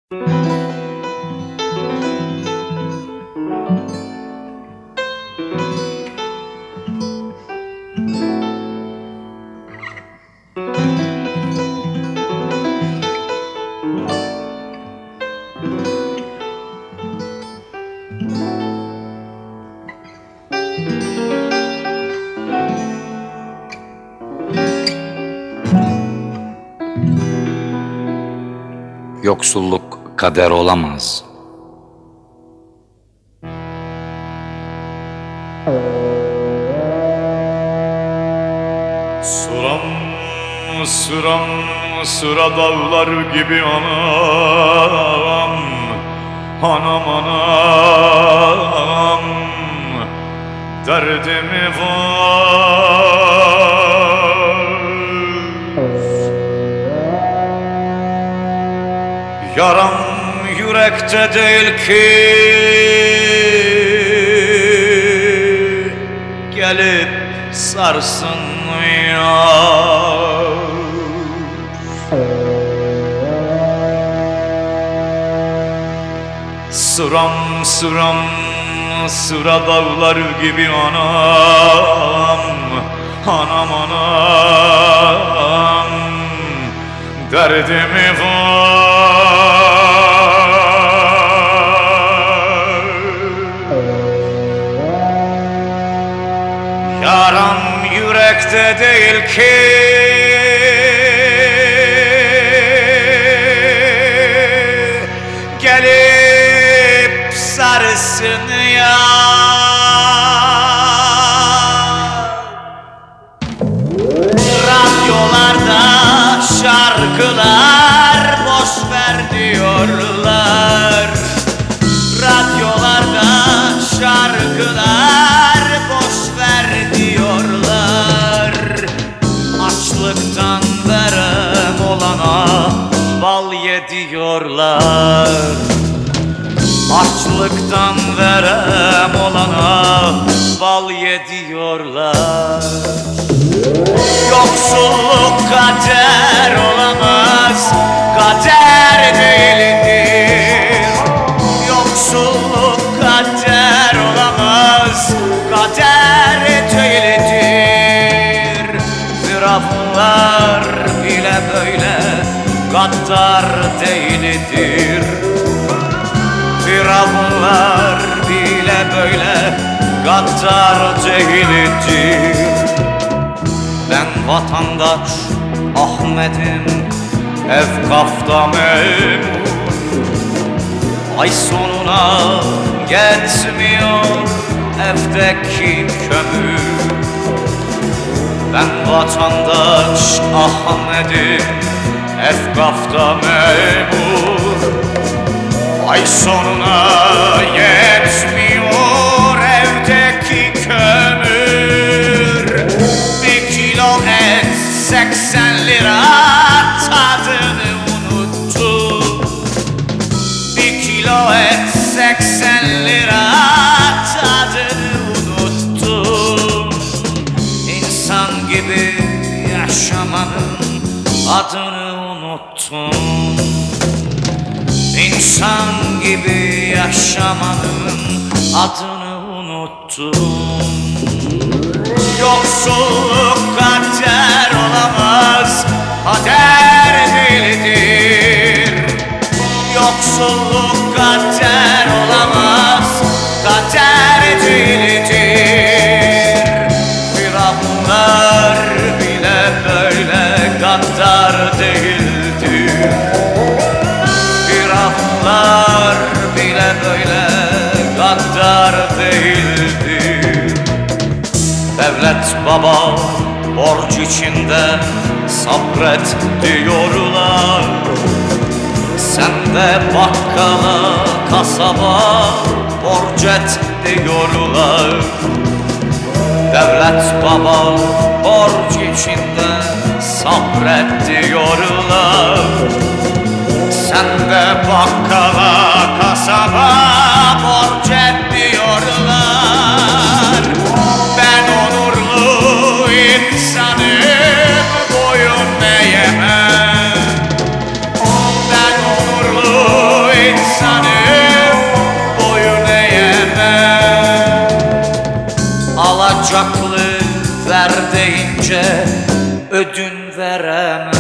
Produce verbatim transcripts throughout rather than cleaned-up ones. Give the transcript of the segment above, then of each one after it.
Yoksulluk kader olamaz. Sıram sıram sıra dağlar gibi anam, anam anam, derdimi var. Yaram yürekte değil ki, gelip sarsın yar. Sıram sıram sıra dağlar gibi anam, anam anam, derdimi var. Yaram yürekte değil ki, gelip sarsın ya. Radyolarda şarkılar boş ver diyorlar. Radyolarda şarkılar boş ver diyorlar. Açlıktan verem olana bal ye diyorlar. Açlıktan verem olana bal ye diyorlar. Yoksulluk kader olamaz, kader değildir. Yoksulluk kader olamaz, kader değildir. Firavunlar bile böyle gaddar değildir. Firavunlar bile böyle gaddar değildir. Ben vatandaş Ahmet'im, Efkaf'ta memur. Ay sonuna yetmiyor evdeki kömür. Ben vatandaş Ahmet'im, Efkaf'ta memur. Ay sonuna yetmiyor evdeki kömür. Bir kilo et seksen lira, tadını unuttum. Bir kilo et seksen lira, tadını unuttum. İnsan gibi yaşamanın adını unuttum. İnsan gibi yaşamanın adını unuttum. Yoksulluk kader olamaz, kader değildir. Yoksulluk kader olamaz, kader değildir. Firavunlar bile böyle gaddar değildir. Firavunlar bile böyle gaddar değildir. Devlet baba borç içinde sabret diyorlar. Sen de bakkala kasaba borç et diyorlar. Devlet baba borç içinde sabret diyorlar. Sen de bakkala kasaba borç et diyorlar. Ben onurlu insanım, boyun eğemem. Ben onurlu insanım boyun eğemem. Alacaklı ver deyince ödün veremem.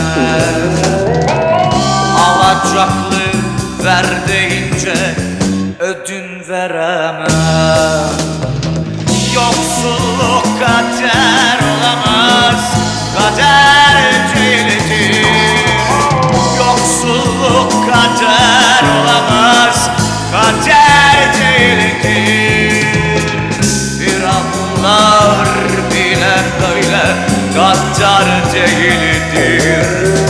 Alacaklı ver deyince ödün veremem. Yoksulluk kader olamaz, kader değildir. Yoksulluk kader olamaz, kader değildir. Firavunlar bile böyle gaddar değildir.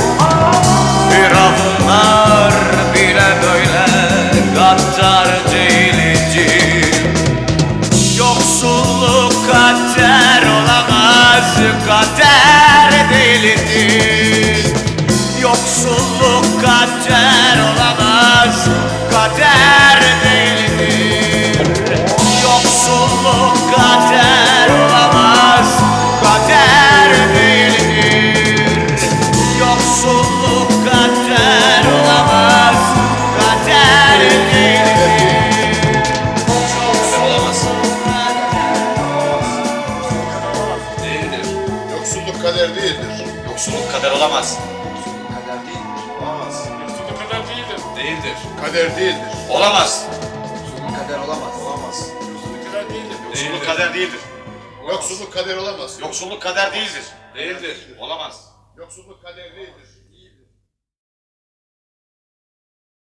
Firavunlar bile böyle gaddar değildir. Yoksulluk kader olamaz, kader değildir. Yoksulluk kader olamaz, kader değildir. Yoksulluk kader olamaz, kader değildir. Yoksulluk kader olamaz, kader değildir. Olamaz. Değildir. Yoksulluk kader değildir. Yoksulluk kader olamaz. Kader değil. Olamaz. Yoksulluk kader değildir. Değildir. Kader değildir. Olamaz. Yoksulluk kader olamaz. Olamaz. Yoksulluk kader değildir. Yoksulluk kader değildir. Yoksulluk kader olamaz. Yoksulluk kader değildir. Değildir. Olamaz. Yoksulluk kader değildir.